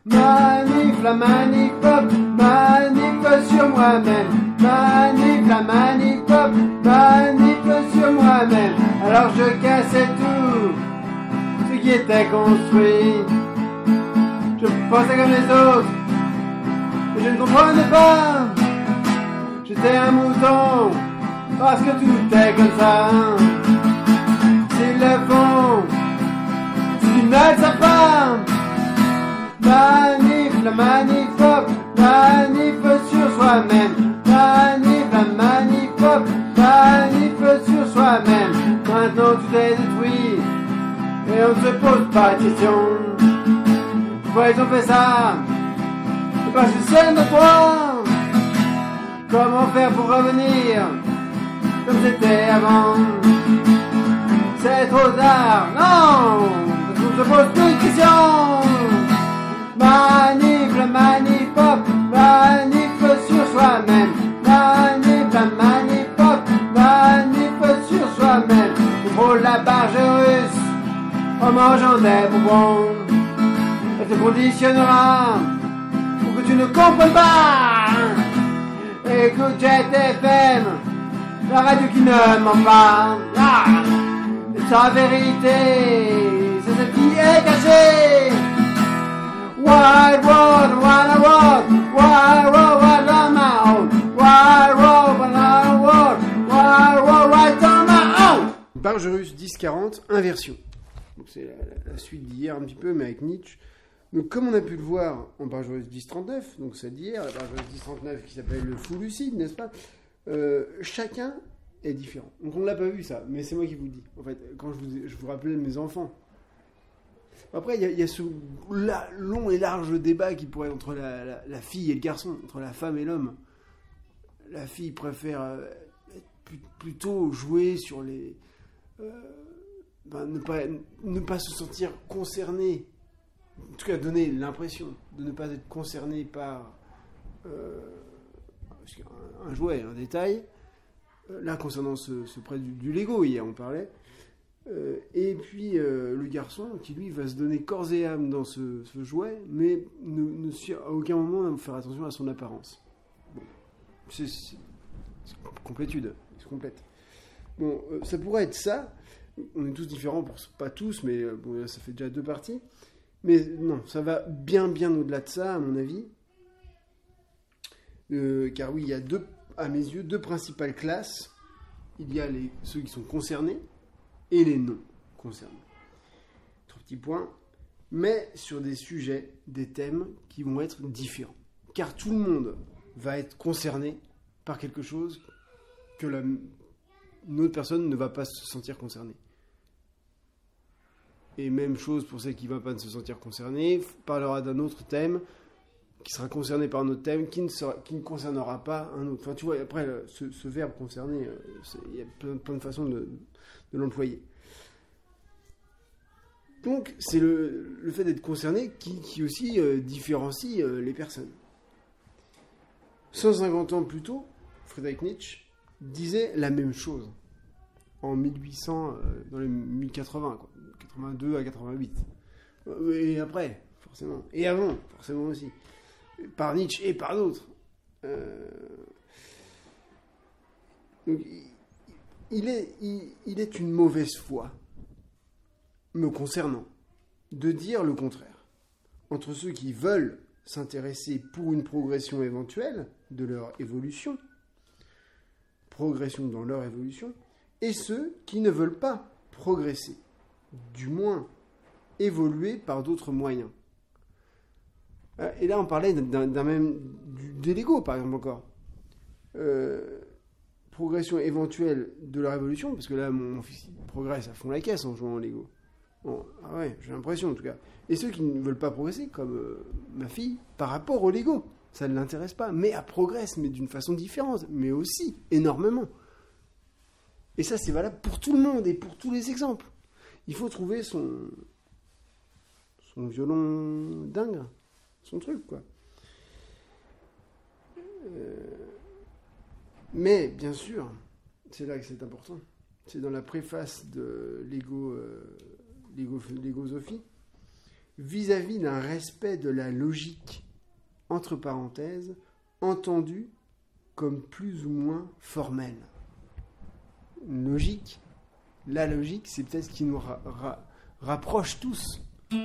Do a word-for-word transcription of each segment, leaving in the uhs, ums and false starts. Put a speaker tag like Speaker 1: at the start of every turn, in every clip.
Speaker 1: Manif, la manif pop, manif sur moi-même. Manif, la manif pop, manif sur moi-même. Alors je cassais tout ce qui était construit. Je pensais comme les autres, mais je ne comprenais pas. J'étais un mouton, parce que tout est comme ça. S'ils le font, c'est qu'ils ne le savent pas. Manif, la manif pop, manif sur soi-même. Manif, la manif pop, manif sur soi-même. Maintenant tout est détruit, et on ne se pose pas de questions. Pourquoi ils ont fait ça? C'est parce que c'est notre droit. Comment faire pour revenir comme c'était avant? C'est trop tard, non, parce qu'on se pose plus de questions. Manif, la manif pop, manif sur soi-même. Manif, la manif pop, manif sur soi-même. On frôle la barge russe en mangeant des bonbons. Elle te conditionnera pour que tu ne comprennes pas. Écoute Jet F M, la radio qui ne ment pas. Ah, sa vérité, c'est ce qui est caché. Wild world, wild world, wild world, wild on my own. Wild world, wild world, wild world, wild on my own.
Speaker 2: Barge russe dix quarante, inversion. Donc c'est la, la suite d'hier un petit peu, mais avec Nietzsche. Donc comme on a pu le voir en Barge russe dix trente-neuf, donc celle d'hier, la Barge russe dix trente-neuf qui s'appelle le fou lucide, n'est-ce pas? euh, Chacun est différent. Donc on ne l'a pas vu ça, mais c'est moi qui vous le dis. En fait, quand je vous, je vous rappelais mes enfants. Après, il y, y a ce la, long et large débat qui pourrait être entre la, la, la fille et le garçon, entre la femme et l'homme. La fille préfère euh, être plutôt jouer sur les... Euh, ben, ne, pas, ne pas se sentir concernée, en tout cas donner l'impression de ne pas être concernée par euh, un, un jouet, un détail. Là, concernant ce, ce prêt du, du Lego, hier on parlait. Euh, et puis euh, le garçon qui lui va se donner corps et âme dans ce, ce jouet, mais ne, ne à aucun moment ne faire attention à son apparence. Bon, c'est, c'est, c'est complétude, c'est complète. Bon, euh, ça pourrait être ça. On est tous différents, pour, pas tous, mais euh, bon, ça fait déjà deux parties. Mais non, ça va bien bien au-delà de ça, à mon avis. Euh, car oui, il y a deux, à mes yeux, deux principales classes. Il y a les, ceux qui sont concernés et les non concernés. Trois petits points, mais sur des sujets, des thèmes qui vont être différents. Car tout le monde va être concerné par quelque chose que la, une autre personne ne va pas se sentir concernée. Et même chose pour celle qui ne va pas se sentir concernée, parlera d'un autre thème, qui sera concerné par un autre thème, qui ne, sera, qui ne concernera pas un autre. Enfin, tu vois, après, ce, ce verbe concerné, il y a plein, plein de façons de, de l'employer. Donc, c'est le, le fait d'être concerné qui, qui aussi euh, différencie euh, les personnes. cent cinquante ans plus tôt, Friedrich Nietzsche disait la même chose. En mille huit cents, euh, dans les mille quatre-vingts, quoi. quatre-vingt-deux à quatre-vingt-huit. Et après, forcément. Et avant, forcément aussi. Par Nietzsche et par d'autres. Euh... Donc, il est, il, il est une mauvaise foi, me concernant, de dire le contraire. Entre ceux qui veulent s'intéresser pour une progression éventuelle de leur évolution, progression dans leur évolution, et ceux qui ne veulent pas progresser, du moins évoluer par d'autres moyens. Et là, on parlait d'un, d'un même des Lego, par exemple, encore. Euh, progression éventuelle de leur évolution, parce que là, mon fils progresse à fond la caisse en jouant au Lego. Bon, ah ouais, j'ai l'impression, en tout cas. Et ceux qui ne veulent pas progresser, comme euh, ma fille, par rapport au Lego, ça ne l'intéresse pas. Mais elle progresse, mais d'une façon différente, mais aussi énormément. Et ça, c'est valable pour tout le monde et pour tous les exemples. Il faut trouver son, son violon dingue, son truc, quoi. Euh, mais, bien sûr, c'est là que c'est important. C'est dans la préface de Lego, euh, Lego, Legosophie. vis-à-vis d'un respect de la logique, entre parenthèses, entendue comme plus ou moins formelle. Une logique, la logique, c'est peut-être ce qui nous ra- ra- rapproche tous.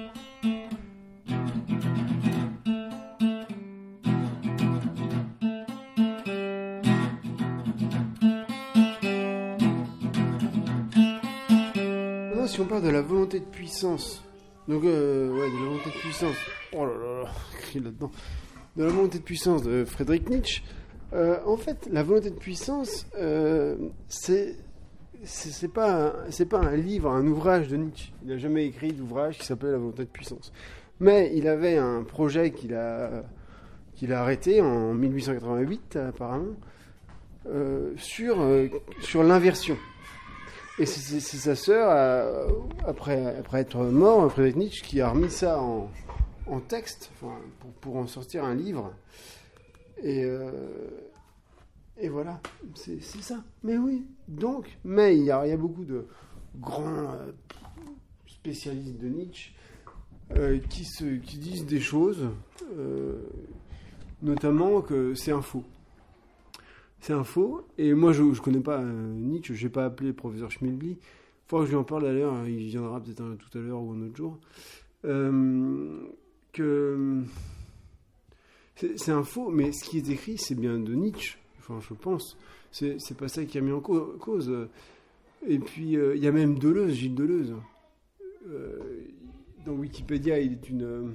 Speaker 2: Maintenant, si on parle de la volonté de puissance, donc, euh, ouais, de la volonté de puissance, oh là là, là, écrit là-dedans, de la volonté de puissance de Friedrich Nietzsche, euh, en fait, la volonté de puissance, euh, c'est, c'est, c'est, pas un, c'est pas un livre, un ouvrage de Nietzsche. Il n'a jamais écrit d'ouvrage qui s'appelait La volonté de puissance. Mais il avait un projet qu'il a, qu'il a arrêté en dix-huit cent quatre-vingt-huit, apparemment, euh, sur, euh, sur l'inversion. Et c'est, c'est, c'est sa sœur, euh, après, après être mort, Friedrich Nietzsche, qui a remis ça en, en texte, enfin, pour, pour en sortir un livre. Et, euh, et voilà, c'est, c'est ça. Mais oui, donc, mais il y a, il y a beaucoup de grands euh, spécialistes de Nietzsche euh, qui, se, qui disent des choses, euh, notamment que c'est un faux. C'est un faux, et moi je ne connais pas euh, Nietzsche, je n'ai pas appelé le professeur Schmilblick. Il faudra que je lui en parle d'ailleurs, il viendra peut-être un, tout à l'heure ou un autre jour. Euh, que c'est, c'est un faux, mais ce qui est écrit, c'est bien de Nietzsche, enfin je pense. C'est, c'est pas ça qui a mis en cause. Et puis il euh, y a même Deleuze, Gilles Deleuze. Euh, dans Wikipédia, il est une. Euh,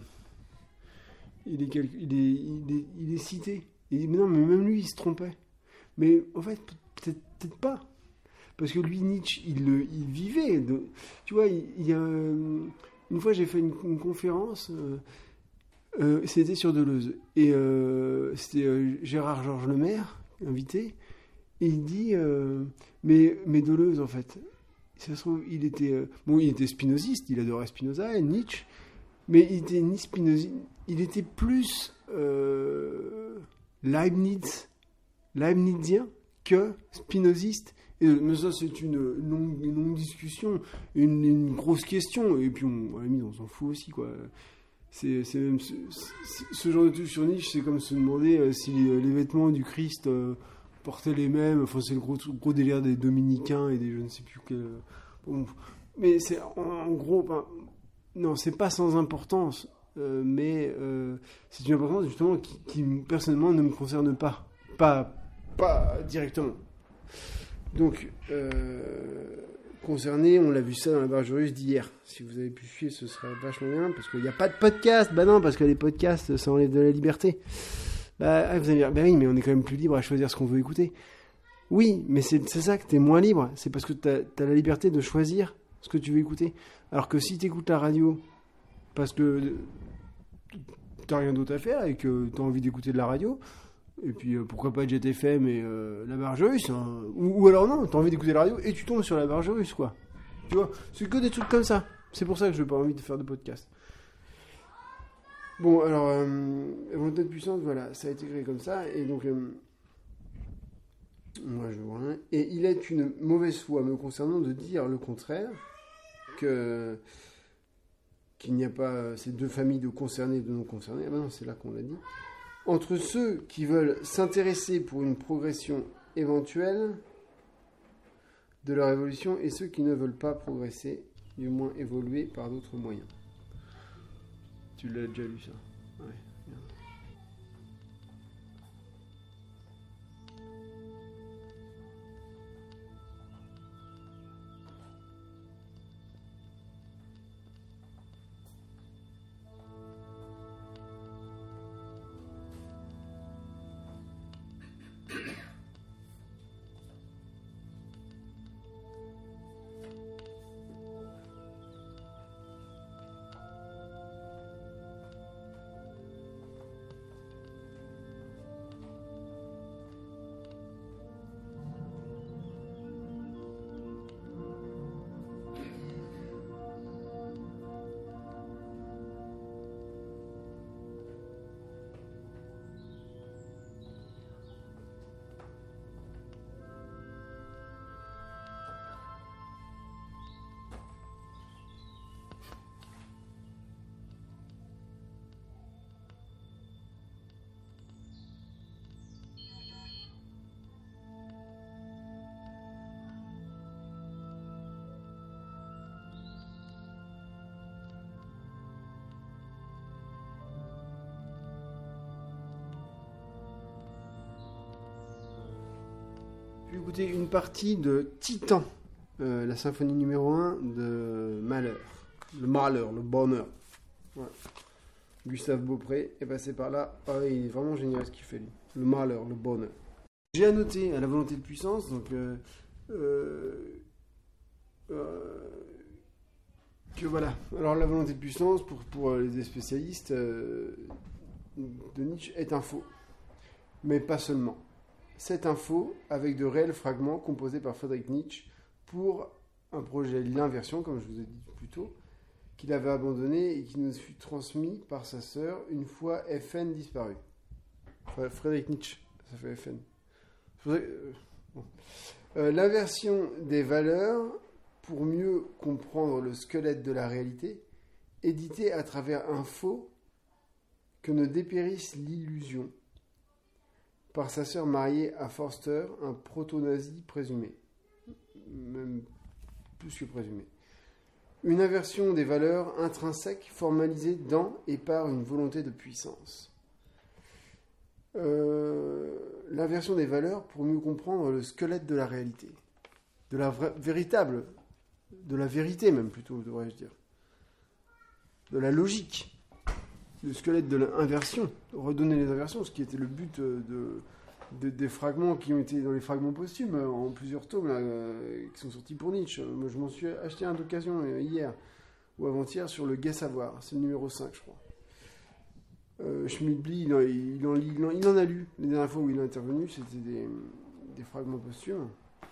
Speaker 2: il, est quel, il, est, il, est, il est cité. Il dit, mais non, mais même lui, il se trompait. Mais en fait, peut-être, peut-être pas. Parce que lui, Nietzsche, il, il vivait. De, tu vois, il, il y a, une fois, j'ai fait une, une conférence, euh, euh, c'était sur Deleuze. Et euh, c'était euh, Gérard Georges Lemaire, invité. Et il dit, euh, mais, mais Deleuze, en fait, ça se trouve, il était, euh, bon, il était spinoziste, il adorait Spinoza et Nietzsche, mais il était ni spinoziste, il était plus euh, Leibniz. Leibnizien que spinoziste. Et, mais ça, c'est une longue, une longue discussion, une, une grosse question. Et puis, on, à la limite, on s'en fout aussi, quoi. C'est, c'est même ce, ce genre de truc sur Nietzsche, c'est comme se demander euh, si les, les vêtements du Christ euh, portaient les mêmes. Enfin, c'est le gros, gros délire des dominicains et des je ne sais plus quel. Bon, mais c'est en, en gros, ben, non, c'est pas sans importance, euh, mais euh, c'est une importance justement qui, qui personnellement ne me concerne pas. Pas. Pas directement. Donc, euh, concerné, on l'a vu ça dans la barge russe d'hier. Si vous avez pu suivre, ce serait vachement bien, parce qu'il n'y a pas de podcast. Bah non, parce que les podcasts, ça enlève de la liberté. Bah, vous allez dire, bah oui, mais on est quand même plus libre à choisir ce qu'on veut écouter. Oui, mais c'est, c'est ça que t'es moins libre. C'est parce que t'as, t'as la liberté de choisir ce que tu veux écouter. Alors que si t'écoutes la radio, parce que t'as rien d'autre à faire et que t'as envie d'écouter de la radio... Et puis euh, pourquoi pas Jet F M et euh, la barge russe, hein. ou, ou alors non, t'as envie d'écouter la radio et tu tombes sur la barge russe, quoi. Tu vois, c'est que des trucs comme ça. C'est pour ça que je n'ai pas envie de faire de podcast. Bon, alors, euh, volonté de puissance, voilà, ça a été créé comme ça, et donc, euh, moi je vois rien. Et il est une mauvaise foi me concernant de dire le contraire, que qu'il n'y a pas ces deux familles de concernés et de non concernés. Ah ben non, c'est là qu'on l'a dit. Entre ceux qui veulent s'intéresser pour une progression éventuelle de leur évolution et ceux qui ne veulent pas progresser, du moins évoluer par d'autres moyens. Tu l'as déjà lu ça? Ouais, bien. pu écouter une partie de Titan, euh, la symphonie numéro un de Malheur. Le malheur, le bonheur. Ouais. Gustave Beaupré est passé par là. Ah, il est vraiment génial ce qu'il fait, lui. Le malheur, le bonheur. J'ai annoté à la volonté de puissance, donc euh, euh, euh, que voilà. Alors la volonté de puissance, pour, pour les spécialistes euh, de Nietzsche, est un faux. Mais pas seulement. C'est un faux avec de réels fragments composés par Friedrich Nietzsche pour un projet L'Inversion, comme je vous ai dit plus tôt, qu'il avait abandonné et qui nous fut transmis par sa sœur une fois F N disparu. Enfin, Friedrich Nietzsche, ça fait F N. Euh, bon. euh, L'inversion des valeurs pour mieux comprendre le squelette de la réalité, édité à travers un faux que ne dépérisse l'illusion, par sa sœur mariée à Forster, un proto-nazi présumé. Même plus que présumé. Une inversion des valeurs intrinsèques formalisée dans et par une volonté de puissance. Euh, l'inversion des valeurs pour mieux comprendre le squelette de la réalité. De la vraie, véritable, de la vérité même plutôt, devrais-je dire. De la logique. Le squelette de l'inversion, redonner les inversions, ce qui était le but de, de, des fragments qui ont été dans les fragments posthumes, en plusieurs tomes, là, euh, qui sont sortis pour Nietzsche. Moi, je m'en suis acheté un d'occasion euh, hier ou avant-hier sur le Gai Savoir, c'est le numéro cinq, je crois. Euh, Schmidbly, il, il, il, il, il en a lu, les dernières fois où il est intervenu, c'était des, des fragments posthumes.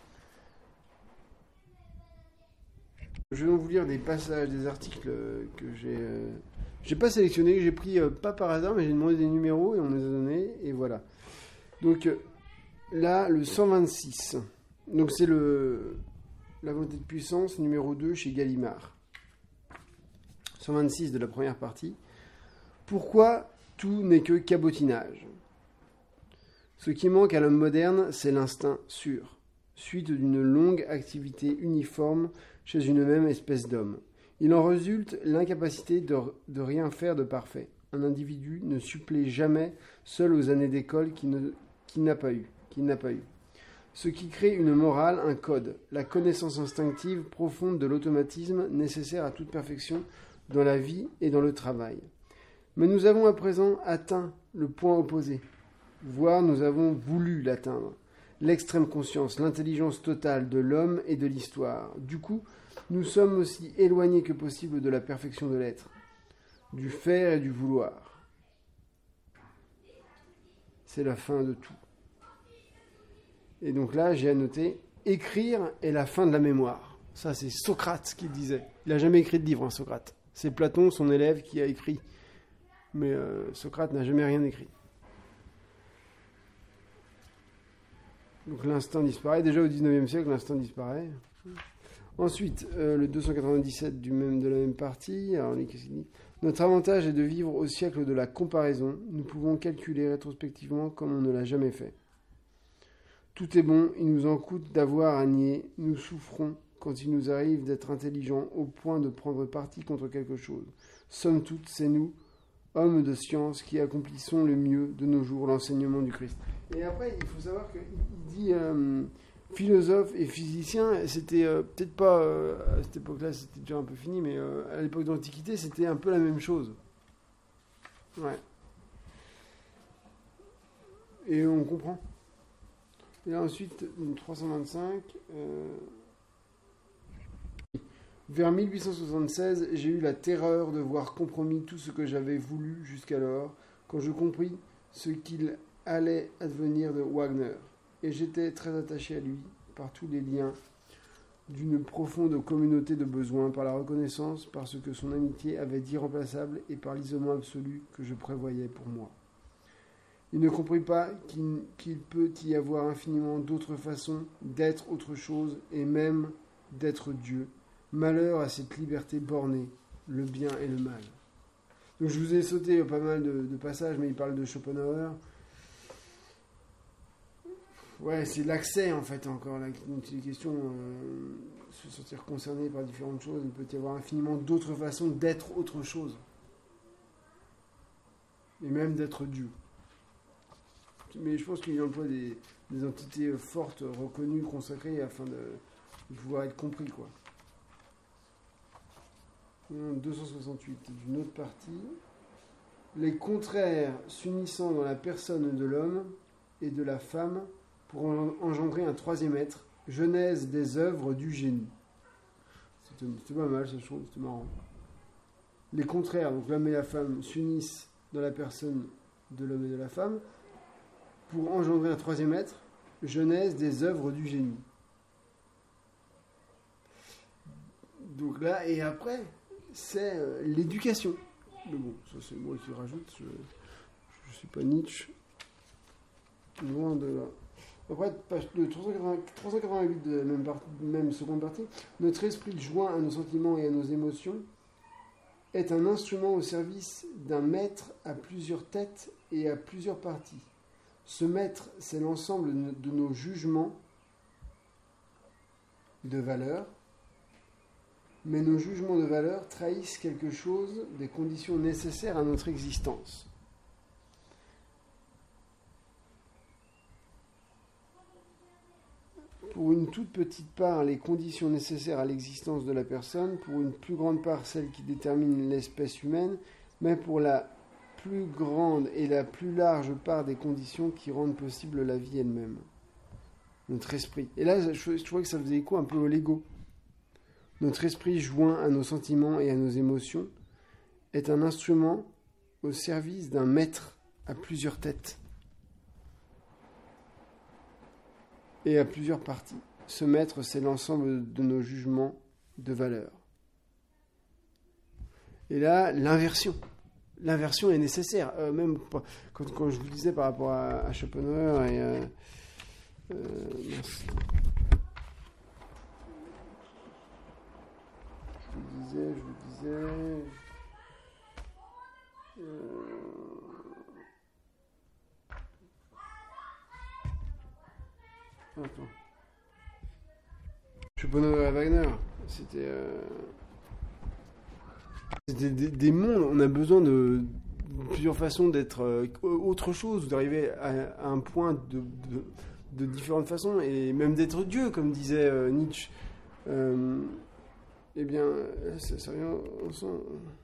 Speaker 2: Je vais donc vous lire des passages, des articles que j'ai... Euh, J'ai pas sélectionné, j'ai pris euh, pas par hasard, mais j'ai demandé des numéros et on les a donnés, et voilà. Donc euh, là, le cent vingt-six. Donc c'est le la volonté de puissance numéro deux chez Gallimard. cent vingt-six de la première partie. Pourquoi tout n'est que cabotinage ? Ce qui manque à l'homme moderne, c'est l'instinct sûr, suite d'une longue activité uniforme chez une même espèce d'homme. Il en résulte l'incapacité de, de rien faire de parfait. Un individu ne supplée jamais seul aux années d'école qu'il, ne, qu'il n'a pas eu, qu'il n'a pas eu. Ce qui crée une morale, un code, la connaissance instinctive profonde de l'automatisme nécessaire à toute perfection dans la vie et dans le travail. Mais nous avons à présent atteint le point opposé, voire nous avons voulu l'atteindre. L'extrême conscience, l'intelligence totale de l'homme et de l'histoire. Du coup, nous sommes aussi éloignés que possible de la perfection de l'être, du faire et du vouloir. C'est la fin de tout. Et donc là, j'ai annoté « Écrire est la fin de la mémoire ». Ça, c'est Socrate qui le disait. Il n'a jamais écrit de livre, hein, Socrate. C'est Platon, son élève, qui a écrit. Mais euh, Socrate n'a jamais rien écrit. Donc l'instinct disparaît. Déjà au dix-neuvième siècle, l'instinct disparaît. Ensuite, euh, le deux cent quatre-vingt-dix-sept du même, de la même partie. Alors, qu'est-ce qu'il dit ? Notre avantage est de vivre au siècle de la comparaison. Nous pouvons calculer rétrospectivement comme on ne l'a jamais fait. Tout est bon, il nous en coûte d'avoir à nier. Nous souffrons quand il nous arrive d'être intelligents au point de prendre parti contre quelque chose. Somme toute, c'est nous, hommes de science, qui accomplissons le mieux de nos jours l'enseignement du Christ. Et après, il faut savoir qu'il dit... Euh, philosophe et physicien, c'était euh, peut-être pas euh, à cette époque-là, c'était déjà un peu fini, mais euh, à l'époque de l'Antiquité, c'était un peu la même chose. Ouais. Et on comprend. Et là, ensuite, trois cent vingt-cinq. Euh... Vers mille huit cent soixante-seize, j'ai eu la terreur de voir compromis tout ce que j'avais voulu jusqu'alors, quand je compris ce qu'il allait advenir de Wagner. Et j'étais très attaché à lui, par tous les liens d'une profonde communauté de besoins, par la reconnaissance, par ce que son amitié avait d'irremplaçable et par l'isolement absolu que je prévoyais pour moi. Il ne comprit pas qu'il, qu'il peut y avoir infiniment d'autres façons d'être autre chose et même d'être Dieu. Malheur à cette liberté bornée, le bien et le mal. Donc je vous ai sauté pas mal de, de passages, mais il parle de Schopenhauer. Ouais, c'est l'accès en fait encore, là, dont il est question, euh, se sentir concerné par différentes choses. Il peut y avoir infiniment d'autres façons d'être autre chose. Et même d'être Dieu. mais je pense qu'il emploie des, des entités fortes, reconnues, consacrées, afin de, de pouvoir être compris, quoi. deux cent soixante-huit, d'une autre partie. Les contraires s'unissant dans la personne de l'homme et de la femme pour engendrer un troisième être, genèse des œuvres du génie. C'était, c'était pas mal, ça, je trouve, c'était marrant. Les contraires, donc l'homme et la femme, s'unissent dans la personne de l'homme et de la femme pour engendrer un troisième être, genèse des œuvres du génie. Donc là, et après, c'est euh, l'éducation. Mais bon, ça c'est moi qui rajoute, je ne suis pas Nietzsche. Loin de là. Après, page le trois cent quatre-vingt-huit de la même, partie, même seconde partie, notre esprit joint à nos sentiments et à nos émotions est un instrument au service d'un maître à plusieurs têtes et à plusieurs parties. Ce maître, c'est l'ensemble de nos jugements de valeur, mais nos jugements de valeur trahissent quelque chose des conditions nécessaires à notre existence. Pour une toute petite part, les conditions nécessaires à l'existence de la personne, pour une plus grande part, celles qui déterminent l'espèce humaine, mais pour la plus grande et la plus large part des conditions qui rendent possible la vie elle-même. Notre esprit. Et là, je, je trouvais que ça faisait écho un peu au Lego. Notre esprit joint à nos sentiments et à nos émotions est un instrument au service d'un maître à plusieurs têtes et à plusieurs parties. Ce maître, c'est l'ensemble de nos jugements de valeur. Et là, l'inversion. L'inversion est nécessaire. Euh, même quand, quand je vous disais par rapport à, à Schopenhauer et... Euh, euh, mince. Je vous disais, je vous disais... Euh, Attends. Schopenhauer et Wagner, c'était, euh... c'était des, des mondes. On a besoin de, de plusieurs façons d'être euh, autre chose, d'arriver à, à un point de, de, de différentes façons, et même d'être Dieu, comme disait euh, Nietzsche. Euh, eh bien, ça, ça revient ensemble.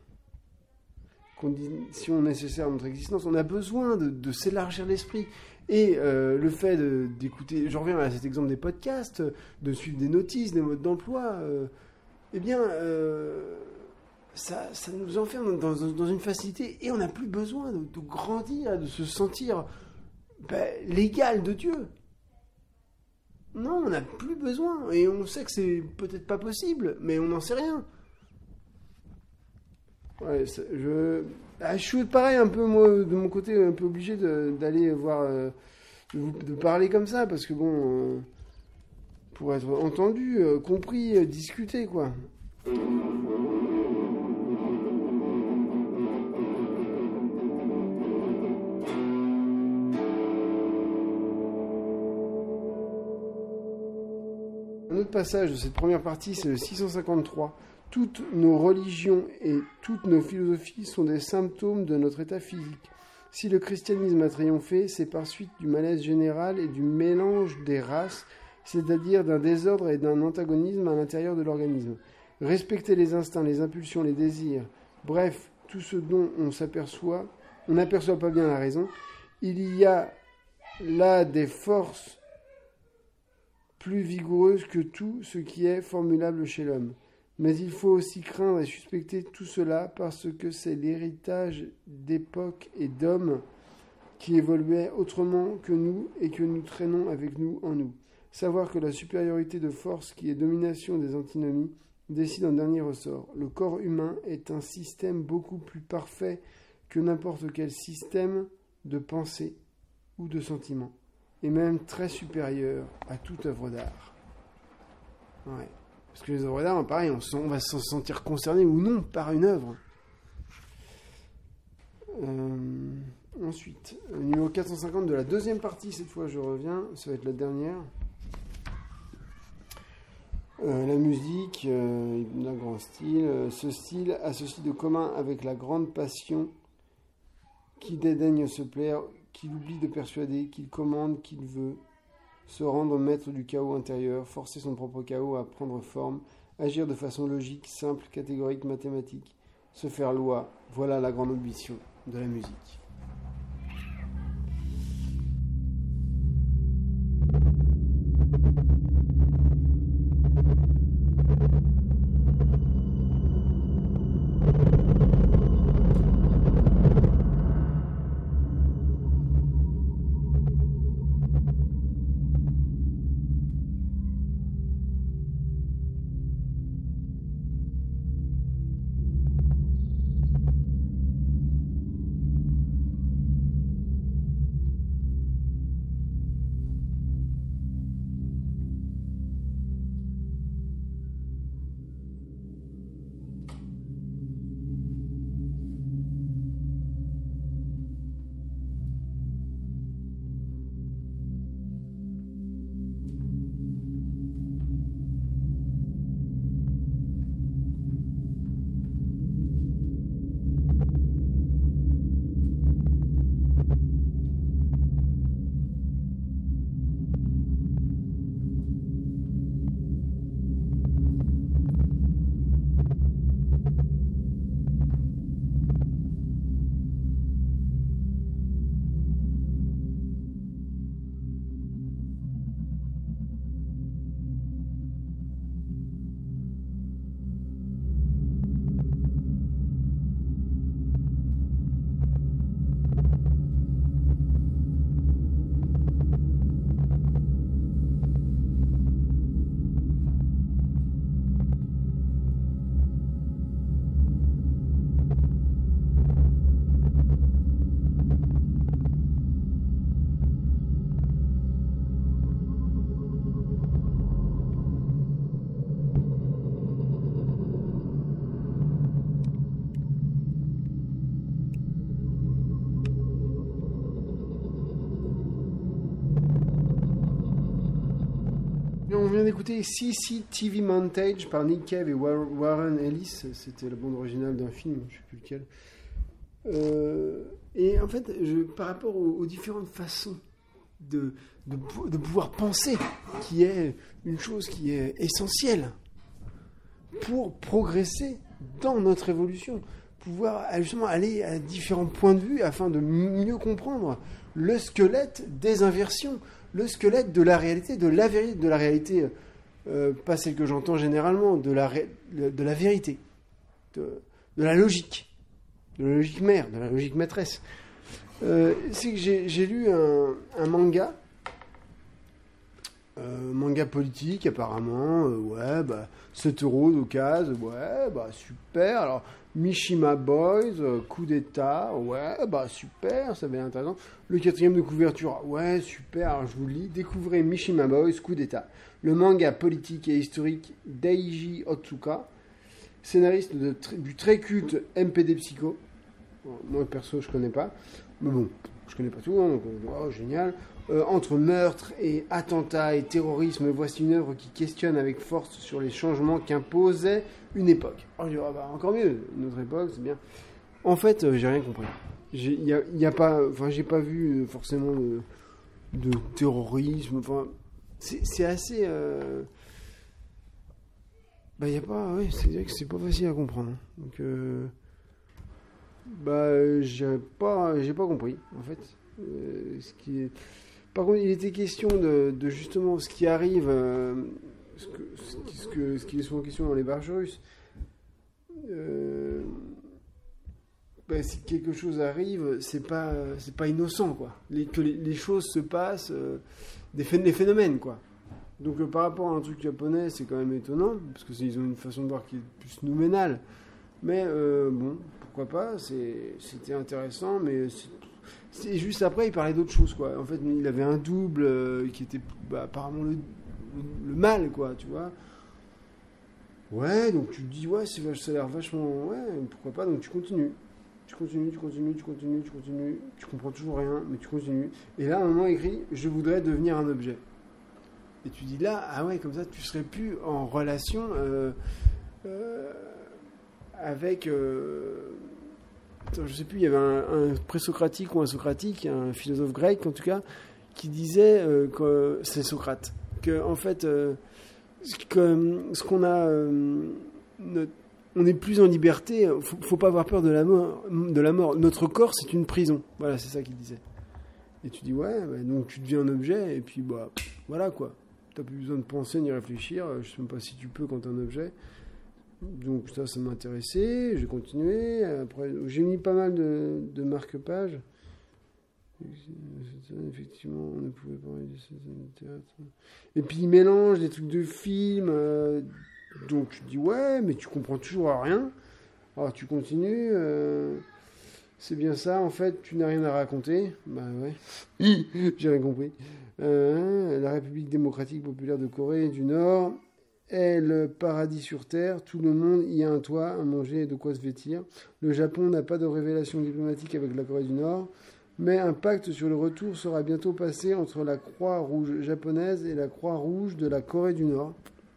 Speaker 2: Conditions nécessaires à notre existence. On a besoin de, de s'élargir l'esprit. Et euh, le fait de, d'écouter, je reviens à cet exemple des podcasts, de suivre des notices, des modes d'emploi, euh, eh bien, euh, ça, ça nous enferme dans, dans, dans une facilité, et on n'a plus besoin de, de grandir, de se sentir ben, l'égal de Dieu. Non, on n'a plus besoin, et on sait que c'est peut-être pas possible, mais on n'en sait rien. Ouais, ça, je, ah, je suis pareil un peu, moi, de mon côté, un peu obligé de, d'aller voir, euh, de, de parler comme ça, parce que bon, euh, pour être entendu, euh, compris, euh, discuté, quoi. Un autre passage de cette première partie, c'est le six cent cinquante-trois. Toutes nos religions et toutes nos philosophies sont des symptômes de notre état physique. Si le christianisme a triomphé, c'est par suite du malaise général et du mélange des races, c'est-à-dire d'un désordre et d'un antagonisme à l'intérieur de l'organisme. Respecter les instincts, les impulsions, les désirs, bref, tout ce dont on s'aperçoit, on n'aperçoit pas bien la raison, il y a là des forces plus vigoureuses que tout ce qui est formulable chez l'homme. Mais il faut aussi craindre et suspecter tout cela parce que c'est l'héritage d'époques et d'hommes qui évoluaient autrement que nous et que nous traînons avec nous en nous. Savoir que la supériorité de force qui est domination des antinomies décide en dernier ressort. Le corps humain est un système beaucoup plus parfait que n'importe quel système de pensée ou de sentiment, et même très supérieur à toute œuvre d'art. Ouais. Parce que les œuvres d'art, pareil, on, on va se sentir concerné ou non par une œuvre. Euh, ensuite, numéro quatre cent cinquante de la deuxième partie, cette fois je reviens, ça va être la dernière. Euh, la musique, euh, d'un grand style. Euh, ce style a ceci de commun avec la grande passion qui dédaigne se plaire, qu'il oublie de persuader, qu'il commande, qu'il veut, se rendre maître du chaos intérieur, forcer son propre chaos à prendre forme, agir de façon logique, simple, catégorique, mathématique, se faire loi, voilà la grande ambition de la musique. On vient d'écouter C C T V Montage par Nick Cave et Warren Ellis. C'était la bande originale d'un film, je ne sais plus lequel. Euh, et en fait, je, par rapport aux, aux différentes façons de, de, de pouvoir penser, qui est une chose qui est essentielle pour progresser dans notre évolution, pouvoir justement aller à différents points de vue afin de mieux comprendre le squelette des inversions, le squelette de la réalité, de la vérité, de la réalité, euh, pas celle que j'entends généralement, de la, ré, de la vérité, de, de la logique, de la logique mère, de la logique maîtresse. Euh, c'est que j'ai, j'ai lu un, un manga, euh, manga politique apparemment, euh, ouais, bah, sept euros d'occasion, ouais, bah super, alors Mishima Boys, euh, coup d'état, ouais, bah super, ça va être intéressant. Le quatrième de couverture, ouais, super, alors je vous le lis, découvrez Mishima Boys, coup d'état. Le manga politique et historique d'Eiji Otsuka, scénariste de, du très culte M P D Psycho. Bon, moi perso, je connais pas, mais bon, je connais pas tout, hein, donc oh, génial. Euh, entre meurtre et attentat et terrorisme, voici une œuvre qui questionne avec force sur les changements qu'imposait une époque. Oh, je dis, oh, bah, encore mieux, notre époque, c'est bien. En fait, euh, j'ai rien compris. Il y a, y a pas, enfin, j'ai pas vu euh, forcément de, de terrorisme. Enfin, c'est, c'est assez. Euh... Bah, y a pas. Ouais, c'est vrai que c'est pas facile à comprendre. Donc, euh... bah, j'ai pas, j'ai pas compris, en fait. Euh, ce qui est... Par contre, il était question de, de justement ce qui arrive, euh, ce, que, ce, que, ce qui est souvent question dans les barges russes. Euh, bah, si quelque chose arrive, c'est pas, c'est pas innocent, quoi. Les, que les, les choses se passent, euh, des, des phénomènes, quoi. Donc, euh, par rapport à un truc japonais, c'est quand même étonnant, parce que c'est, ils ont une façon de voir qui est plus nouménale. Mais euh, bon, pourquoi pas, c'est, c'était intéressant, mais c'est, c'est juste après, il parlait d'autre chose, quoi. En fait, il avait un double euh, qui était bah, apparemment le, le, le mal, quoi, tu vois. Ouais, donc tu te dis, ouais, c'est, ça a l'air vachement... Ouais, pourquoi pas, donc tu continues. Tu continues, tu continues, tu continues, tu continues. Tu comprends toujours rien, mais tu continues. Et là, à un moment écrit, je voudrais devenir un objet. Et tu dis là, ah ouais, comme ça, tu serais plus en relation euh, euh, avec... Euh, attends, je sais plus, il y avait un, un présocratique ou un socratique, un philosophe grec en tout cas, qui disait euh, que c'est Socrate, que en fait, euh, que, ce qu'on a, euh, notre, on est plus en liberté. Faut, faut pas avoir peur de la mort. De la mort. Notre corps, c'est une prison. Voilà, c'est ça qu'il disait. Et tu dis ouais, bah, donc tu deviens un objet et puis bah voilà quoi. T'as plus besoin de penser ni réfléchir. Je sais même pas si tu peux quand t'es un objet. Donc ça, ça m'a intéressé. J'ai continué. Après, j'ai mis pas mal de, de marque-pages. Effectivement, on ne pouvait pas parler de théâtre. Et puis il mélange des trucs de films. Euh, donc tu dis ouais, mais tu comprends toujours rien. Alors tu continues. Euh, c'est bien ça. En fait, tu n'as rien à raconter. Bah ouais. J'ai rien compris. Euh, la République démocratique populaire de Corée du Nord est le paradis sur terre. Tout le monde y a un toit, à manger et de quoi se vêtir. Le Japon n'a pas de révélation diplomatique avec la Corée du Nord. Mais un pacte sur le retour sera bientôt passé entre la Croix-Rouge japonaise et la Croix-Rouge de la Corée du Nord.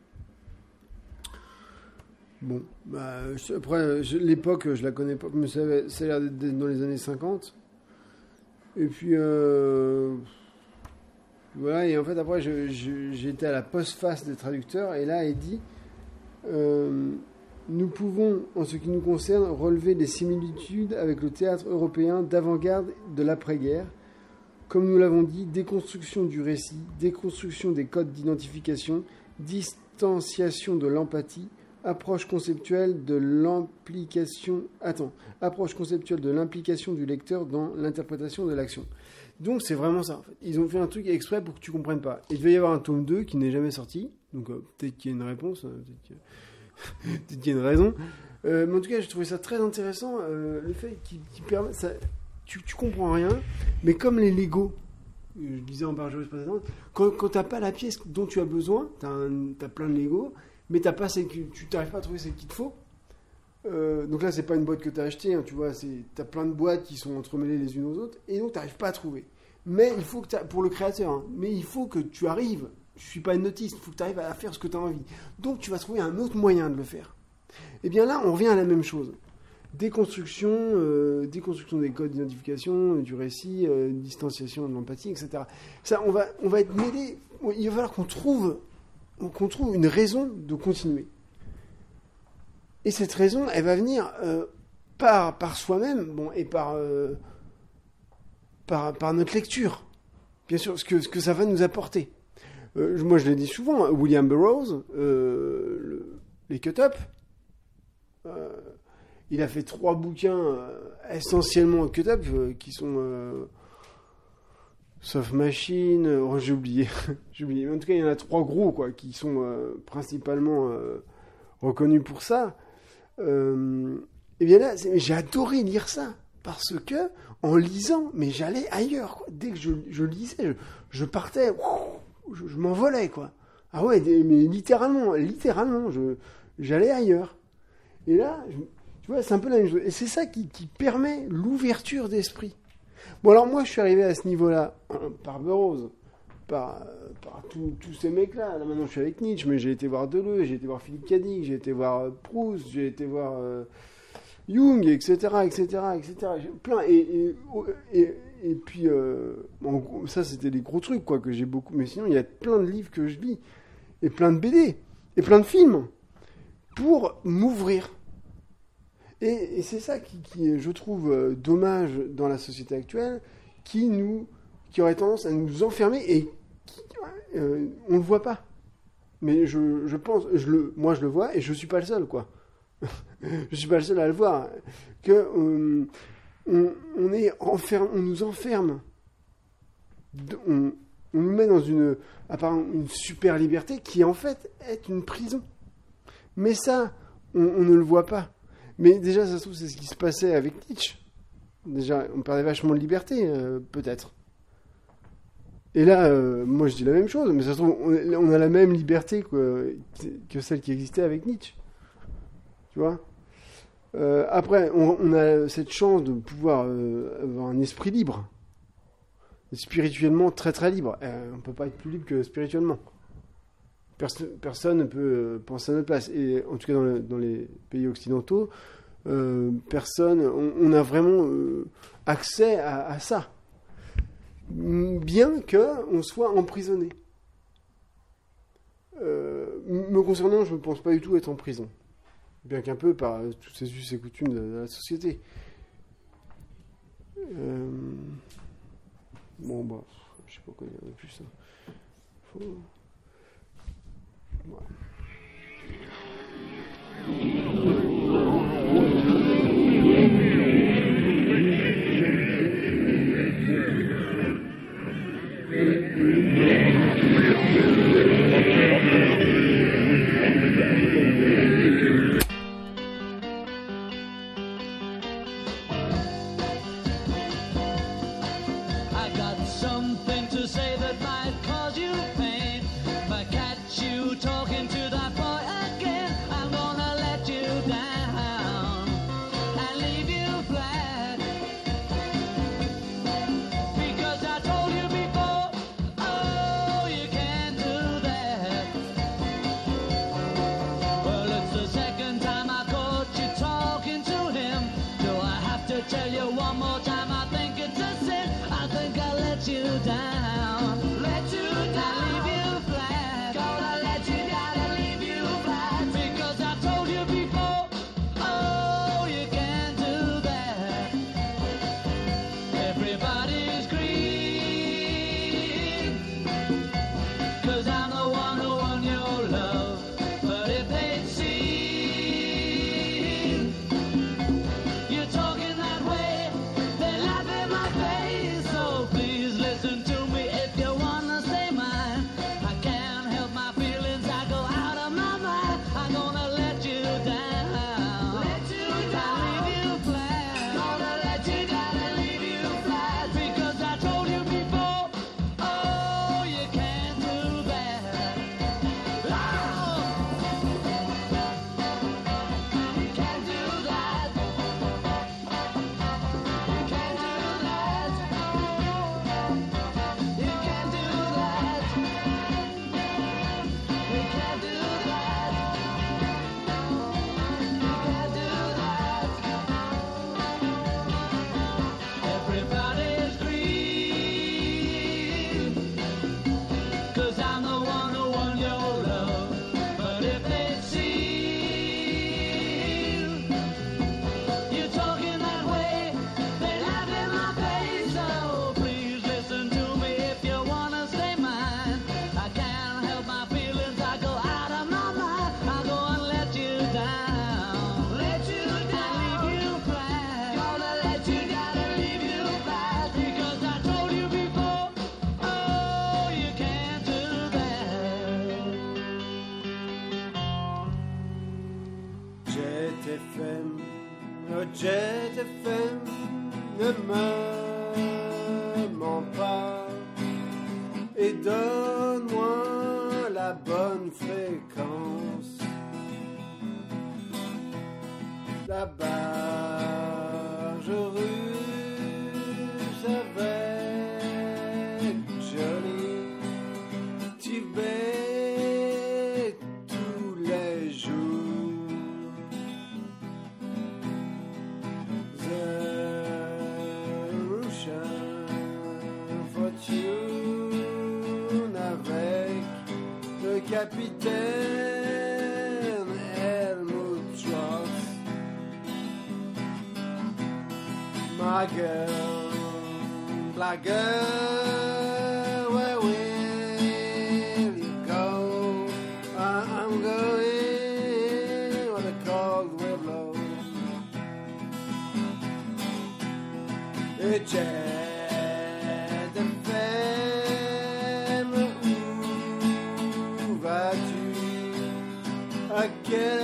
Speaker 2: Bon, bah, après, je, l'époque, je la connais pas, mais ça, ça a l'air d'être dans les années cinquante. Et puis, euh, voilà, et en fait, après, je, je, j'ai été à la postface des traducteurs, et là, il dit... Euh, Nous pouvons, en ce qui nous concerne, relever des similitudes avec le théâtre européen d'avant-garde de l'après-guerre. Comme nous l'avons dit, déconstruction du récit, déconstruction des codes d'identification, distanciation de l'empathie, approche conceptuelle de l'implication, attends, approche conceptuelle de l'implication du lecteur dans l'interprétation de l'action. Donc c'est vraiment ça. En fait. Ils ont fait un truc exprès pour que tu comprennes pas. Il devait y avoir un tome deux qui n'est jamais sorti, donc euh, peut-être qu'il y a une réponse, euh, peut-être que... Peut-être qu'il y a une raison. Euh, mais en tout cas, j'ai trouvé ça très intéressant. Euh, le fait qu'il, qu'il permet. Ça, tu, tu comprends rien, mais comme les Lego, je disais en bargeuse précédente, quand, quand tu n'as pas la pièce dont tu as besoin, tu as plein de Lego, mais t'as pas celle que, tu n'arrives pas à trouver celle qu'il te faut. Euh, donc là, c'est pas une boîte que tu as achetée, hein, tu vois, tu as plein de boîtes qui sont entremêlées les unes aux autres, et donc tu n'arrives pas à trouver. Mais il faut que pour le créateur, hein, mais il faut que tu arrives. Je ne suis pas une notiste, il faut que tu arrives à faire ce que tu as envie. Donc tu vas trouver un autre moyen de le faire. Et bien là, on revient à la même chose. Déconstruction, euh, déconstruction des codes d'identification, euh, du récit, euh, distanciation de l'empathie, et cetera. Ça, on va, on va être mêlé. Il va falloir qu'on trouve, qu'on trouve une raison de continuer. Et cette raison, elle va venir euh, par, par soi-même, bon, et par, euh, par, par notre lecture. Bien sûr, ce que, ce que ça va nous apporter. Euh, moi, je l'ai dit souvent, William Burroughs, euh, le, les cut-up, euh, il a fait trois bouquins euh, essentiellement cut-up, euh, qui sont euh, Soft Machine, oh, j'ai oublié, j'ai oublié. En tout cas, il y en a trois gros, quoi, qui sont euh, principalement euh, reconnus pour ça. Euh, et bien là, j'ai adoré lire ça, parce que en lisant, mais j'allais ailleurs, quoi. Dès que je, je lisais, je, je partais... Ouf, Je, je m'envolais, quoi. Ah ouais, mais littéralement, littéralement, je, j'allais ailleurs. Et là, je, tu vois, c'est un peu la même chose. Et c'est ça qui, qui permet l'ouverture d'esprit. Bon, alors moi, je suis arrivé à ce niveau-là hein, par Burroughs, par, par tous ces mecs-là. Là, maintenant, je suis avec Nietzsche, mais j'ai été voir Deleuze, j'ai été voir Philippe Cadic, j'ai été voir Proust, j'ai été voir euh, Jung, et cetera, et cetera, et cetera. Plein. Et... et, et Et puis, euh, bon, ça, c'était les gros trucs, quoi, que j'ai beaucoup. Mais sinon, il y a plein de livres que je lis, et plein de B D, et plein de films, pour m'ouvrir. Et, et c'est ça qui, qui, je trouve, euh, dommage dans la société actuelle, qui, nous, qui aurait tendance à nous enfermer, et qui, euh, on ne le voit pas. Mais je, je pense, je le, moi, je le vois, et je ne suis pas le seul, quoi. Je ne suis pas le seul à le voir. Que... Euh, On, on, est enferme, on nous enferme, on, on nous met dans une, apparemment une super liberté qui en fait est une prison. Mais ça, on, on ne le voit pas. Mais déjà, ça se trouve, c'est ce qui se passait avec Nietzsche. Déjà, on parlait vachement de liberté, euh, peut-être. Et là, euh, moi je dis la même chose, mais ça se trouve, on, on a la même liberté que, que celle qui existait avec Nietzsche. Tu vois ? Euh, après, on, on a cette chance de pouvoir euh, avoir un esprit libre, spirituellement très très libre. Euh, on ne peut pas être plus libre que spirituellement. Perso- personne ne peut euh, penser à notre place. Et en tout cas, dans, le, dans les pays occidentaux, euh, personne, on, on a vraiment euh, accès à, à ça. Bien qu'on soit emprisonné. Euh, me concernant, je ne pense pas du tout être en prison. Bien qu'un peu par toutes ces us et coutumes de, de la société. Euh, bon, bah, je sais pas quoi dire de plus. Hein. Faut... Voilà.
Speaker 1: Jet F M, ne me mens pas et donne-moi la bonne fréquence. La barge russe avec Johnny Tibet tous les jours. Capitaine Helmut Schwartz. My girl, black girl, where will you go? I'm going where the cold will blow. It's again.